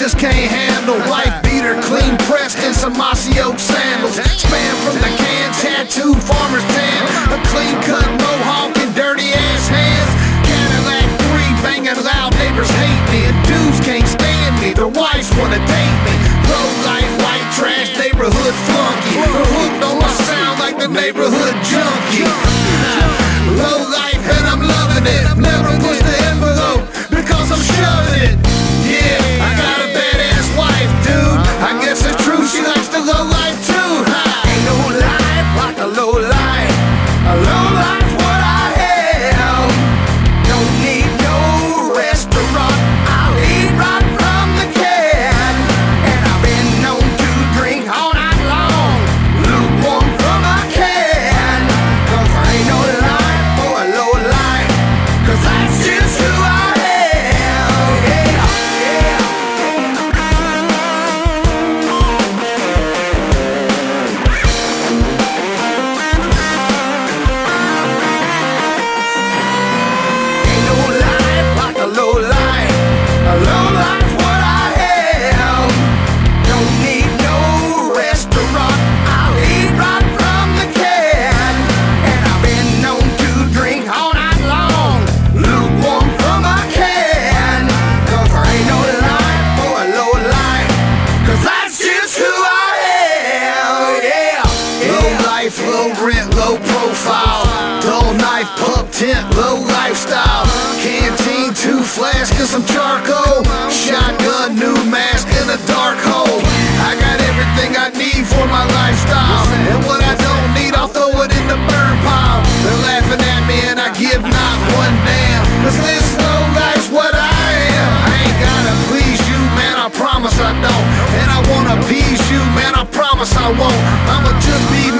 just can't handle. White beater, clean press, and some mossy oak sandals. Spam from the can, tattoo, farmer's tan, a clean cut mohawk and dirty ass hands. Cadillac 3 banging loud, neighbors hate me, and dudes can't stand me. Their wives wanna date me. Low life, white trash, neighborhood flunky. They're hooked on my sound like the neighborhood junkie. Low life and I'm loving it. Never push the envelope because I'm shoving it. Yeah, I got a badass wife, dude. I guess it's true, she likes the low life too. Ain't no life like a low life. A low life's what I have. Don't need no restaurant, I'll eat right from the can. And I've been known to drink all night long, lukewarm from a can. Cause there ain't no life for a low life, cause that's just who I am. Yeah, yeah. Ain't no life like a low life. A low life's what I have. Don't need no restaurant, I'll eat right from the can. And I've been known to drink all night long, lukewarm from a can. Cause there ain't no life for a low life, cause that's just who I am. Yeah, yeah. Low life, low rent, low profile. Dull knife, pub tent, low lifestyle. Canteen, 2 flasks and some charcoal. Shotgun, new mask in a dark hole. I got everything I need for my lifestyle, and what I don't need I'll throw it in the burn pile. They're laughing at me and I give not one damn, cause this low life's what I am. I ain't gotta please you, man, I promise I don't. And I wanna appease you, man, I promise I won't. I'ma just be